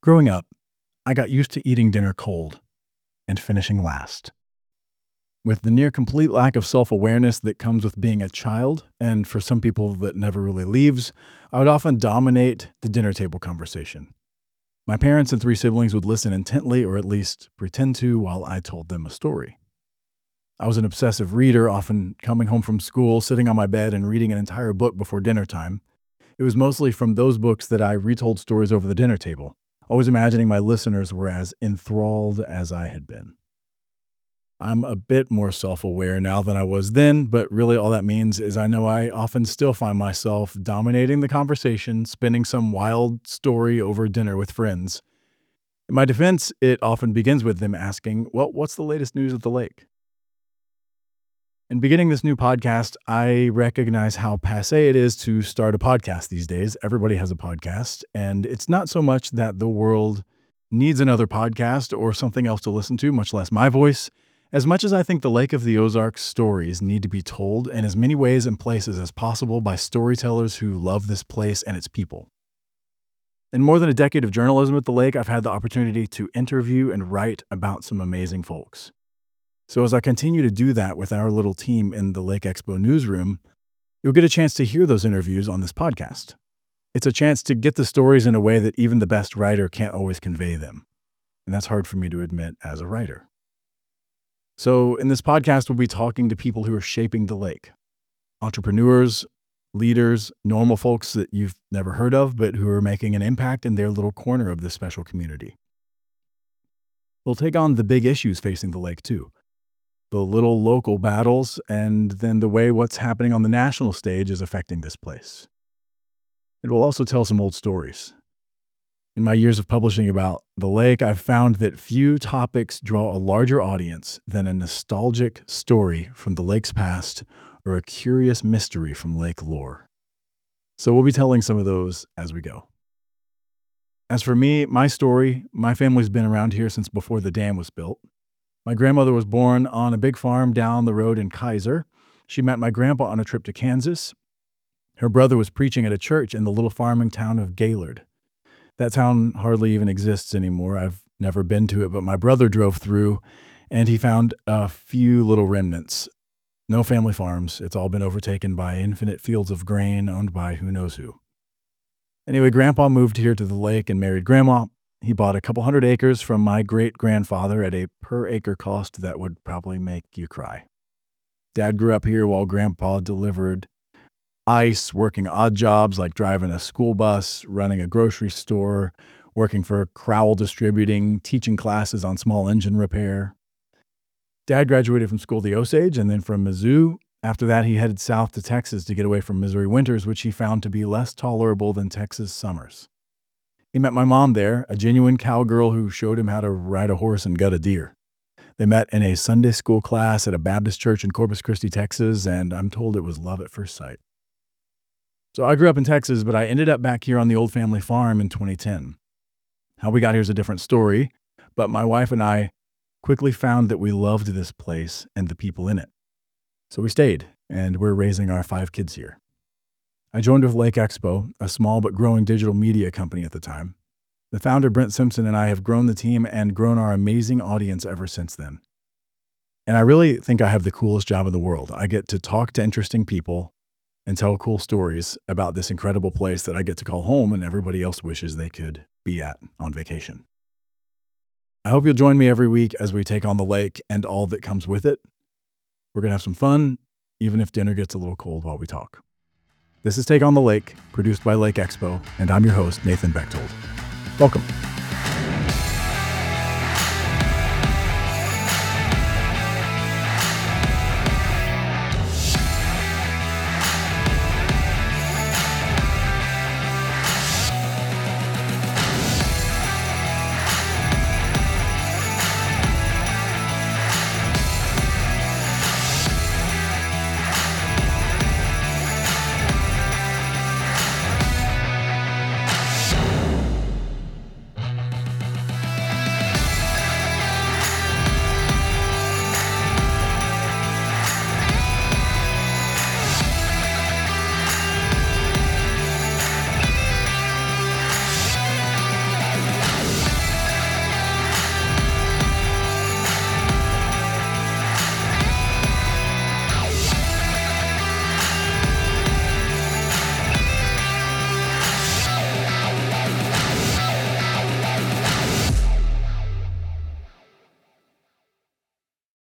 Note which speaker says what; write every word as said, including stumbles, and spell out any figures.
Speaker 1: Growing up, I got used to eating dinner cold and finishing last. With the near complete lack of self awareness that comes with being a child, and for some people that never really leaves, I would often dominate the dinner table conversation. My parents and three siblings would listen intently, or at least pretend to, while I told them a story. I was an obsessive reader, often coming home from school, sitting on my bed, and reading an entire book before dinner time. It was mostly from those books that I retold stories over the dinner table, always imagining my listeners were as enthralled as I had been. I'm a bit more self-aware now than I was then, but really all that means is I know I often still find myself dominating the conversation, spinning some wild story over dinner with friends. In my defense, it often begins with them asking, well, what's the latest news at the lake? In beginning this new podcast, I recognize how passé it is to start a podcast these days. Everybody has a podcast, and it's not so much that the world needs another podcast or something else to listen to, much less my voice, as much as I think the Lake of the Ozarks stories need to be told in as many ways and places as possible by storytellers who love this place and its people. In more than a decade of journalism at the lake, I've had the opportunity to interview and write about some amazing folks. So as I continue to do that with our little team in the Lake Expo newsroom, you'll get a chance to hear those interviews on this podcast. It's a chance to get the stories in a way that even the best writer can't always convey them. And that's hard for me to admit as a writer. So in this podcast, we'll be talking to people who are shaping the lake. Entrepreneurs, leaders, normal folks that you've never heard of, but who are making an impact in their little corner of this special community. We'll take on the big issues facing the lake too. The little local battles, and then the way what's happening on the national stage is affecting this place. It will also tell some old stories. In my years of publishing about the lake, I've found that few topics draw a larger audience than a nostalgic story from the lake's past or a curious mystery from lake lore. So we'll be telling some of those as we go. As for me, my story, my family's been around here since before the dam was built. My grandmother was born on a big farm down the road in Kaiser. She met my grandpa on a trip to Kansas. Her brother was preaching at a church in the little farming town of Gaylord. That town hardly even exists anymore. I've never been to it, but my brother drove through and he found a few little remnants. No family farms. It's all been overtaken by infinite fields of grain owned by who knows who. Anyway, Grandpa moved here to the lake and married Grandma. He bought a couple hundred acres from my great-grandfather at a per-acre cost that would probably make you cry. Dad grew up here while Grandpa delivered ice, working odd jobs like driving a school bus, running a grocery store, working for Crowell Distributing, teaching classes on small engine repair. Dad graduated from school at the Osage and then from Mizzou. After that, he headed south to Texas to get away from Missouri winters, which he found to be less tolerable than Texas summers. He met my mom there, a genuine cowgirl who showed him how to ride a horse and gut a deer. They met in a Sunday school class at a Baptist church in Corpus Christi, Texas, and I'm told it was love at first sight. So I grew up in Texas, but I ended up back here on the old family farm in twenty ten. How we got here is a different story, but my wife and I quickly found that we loved this place and the people in it. So we stayed, and we're raising our five kids here. I joined with Lake Expo, a small but growing digital media company at the time. The founder, Brent Simpson, and I have grown the team and grown our amazing audience ever since then. And I really think I have the coolest job in the world. I get to talk to interesting people and tell cool stories about this incredible place that I get to call home and everybody else wishes they could be at on vacation. I hope you'll join me every week as we take on the lake and all that comes with it. We're going to have some fun, even if dinner gets a little cold while we talk. This is Take on the Lake, produced by Lake Expo, and I'm your host, Nathan Bechtold. Welcome.